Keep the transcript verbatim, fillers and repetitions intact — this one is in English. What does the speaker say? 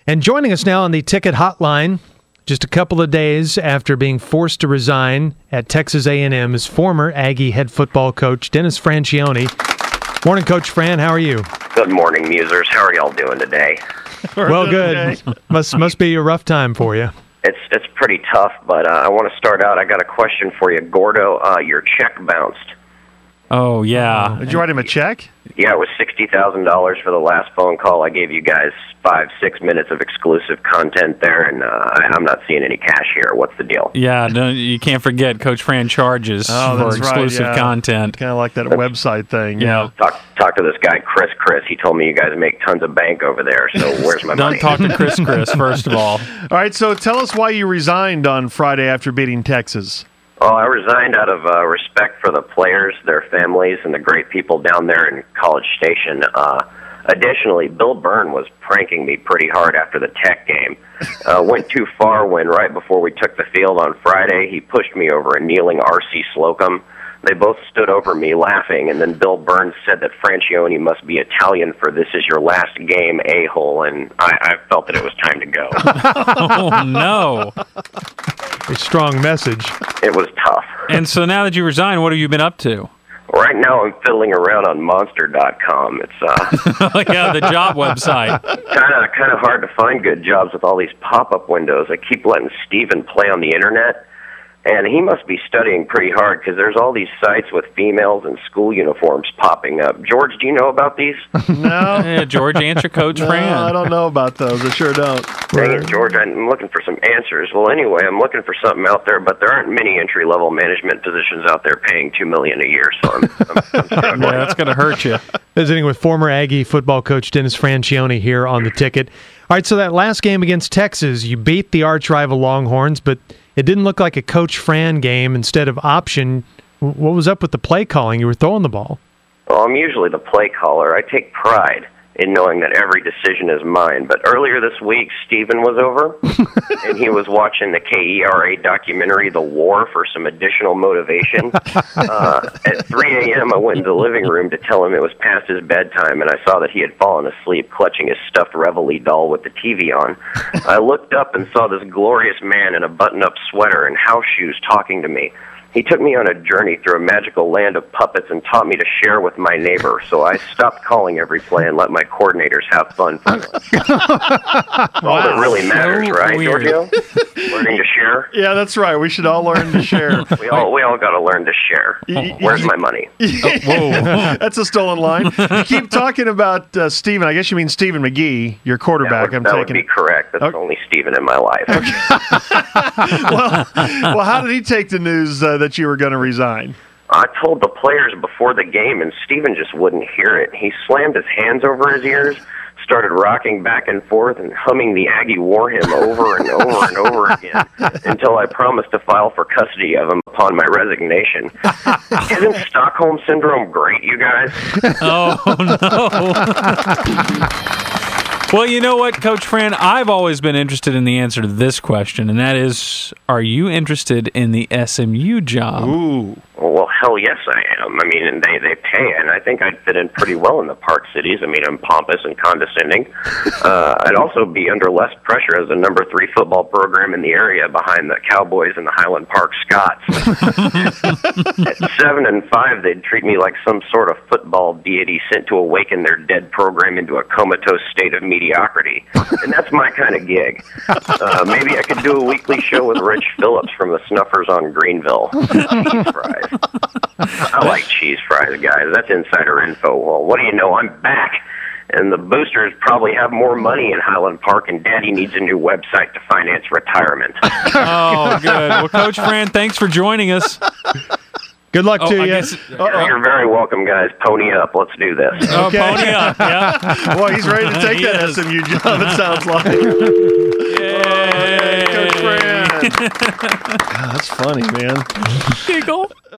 And joining us now on the Ticket Hotline, just a couple of days after being forced to resign at Texas A and M, is former Aggie head football coach Dennis Franchione. Morning, Coach Fran. How are you? Good morning, Musers. How are y'all doing today? Well, good. must must be a rough time for you. It's it's pretty tough, but uh, I want to start out. I got a question for you, Gordo. Uh, your check bounced. Oh, yeah. Did you write him a check? Yeah, it was sixty thousand dollars for the last phone call. I gave you guys five, six minutes of exclusive content there, and uh, I'm not seeing any cash here. What's the deal? Yeah, no, you can't forget Coach Fran charges Oh, for that's right, exclusive yeah. content. Kind of like that website thing. Yeah. Talk, talk to this guy, Chris Chris. He told me you guys make tons of bank over there, so where's my Don't money? talk to Chris Chris, first of all. All right, so tell us why you resigned on Friday after beating Texas. Well, I resigned out of uh, respect for the players, their families, and the great people down there in College Station. Uh, additionally, Bill Byrne was pranking me pretty hard after the Tech game. Uh, went too far when, right before we took the field on Friday, he pushed me over a kneeling R C Slocum. They both stood over me laughing, and then Bill Byrne said that Franchione must be Italian for "this is your last game, a-hole," and I, I felt that it was time to go. Oh, no. A strong message. It was tough. And so now that you resigned, what have you been up to? Right now I'm fiddling around on Monster dot com. It's uh, Yeah, the job website. kind of kind of hard to find good jobs with all these pop-up windows. I keep letting Steven play on the internet, and he must be studying pretty hard because there's all these sites with females in school uniforms popping up. George, do you know about these? No. Yeah, George, answer Coach No, Fran. I don't know about those. I sure don't. Dang it, George, I'm looking for some answers. Well, anyway, I'm looking for something out there, but there aren't many entry-level management positions out there paying two million dollars a year, so I'm, I'm, I'm struggling. Yeah, that's going to hurt you. Visiting with former Aggie football coach Dennis Franchione here on the Ticket. All right, so that last game against Texas, you beat the arch-rival Longhorns, but it didn't look like a Coach Fran game instead of option. What was up with the play calling? You were throwing the ball. Well, I'm usually the play caller. I take pride in knowing that every decision is mine. But earlier this week, Steven was over, and he was watching the K E R A documentary, The War, for some additional motivation. Uh, at three a.m., I went into the living room to tell him it was past his bedtime, and I saw that he had fallen asleep clutching his stuffed Reveille doll with the T V on. I looked up and saw this glorious man in a button-up sweater and house shoes talking to me. He took me on a journey through a magical land of puppets and taught me to share with my neighbor, so I stopped calling every play and let my coordinators have fun for once. All that really matters, So right, weird. Giorgio? Learning to share? Yeah, that's right. We should all learn to share. We all we all got to learn to share. Where's my money? Whoa. That's a stolen line. You keep talking about uh, Steven. I guess you mean Stephen McGee, your That quarterback. would, I'm that would taking be correct. That's Okay. only Steven in my life. well, well, how did he take the news uh, that you were going to resign? I told the players before the game, and Steven just wouldn't hear it. He slammed his hands over his ears, started rocking back and forth, and humming the Aggie war hymn over and over and over again until I promised to file for custody of him upon my resignation. Isn't Stockholm Syndrome great, you guys? Oh, no. Well, you know what, Coach Fran? I've always been interested in the answer to this question, and that is, are you interested in the S M U job? Ooh. Well, hell yes, I am. I mean, they they pay, and I think I'd fit in pretty well in the Park Cities. I mean, I'm pompous and condescending. Uh, I'd also be under less pressure as the number three football program in the area behind the Cowboys and the Highland Park Scots. At seven and five, they'd treat me like some sort of football deity sent to awaken their dead program into a comatose state of mediocrity. And that's my kind of gig. Uh, maybe I could do a weekly show with Rich Phillips from the Snuffers on Greenville. Cheese fries. I like cheese fries, guys. That's insider info. Well, what do you know? I'm back. And the boosters probably have more money in Highland Park, and Daddy needs a new website to finance retirement. Oh, good. Well, Coach Fran, thanks for joining us. Good luck Oh, to I you. guess- You're very welcome, guys. Pony up. Let's do this. Oh, Okay. pony up, yeah. Boy, he's ready to take He that is. S M U job, it sounds like. Yay. Coach Fran. God, that's funny, man. Giggle.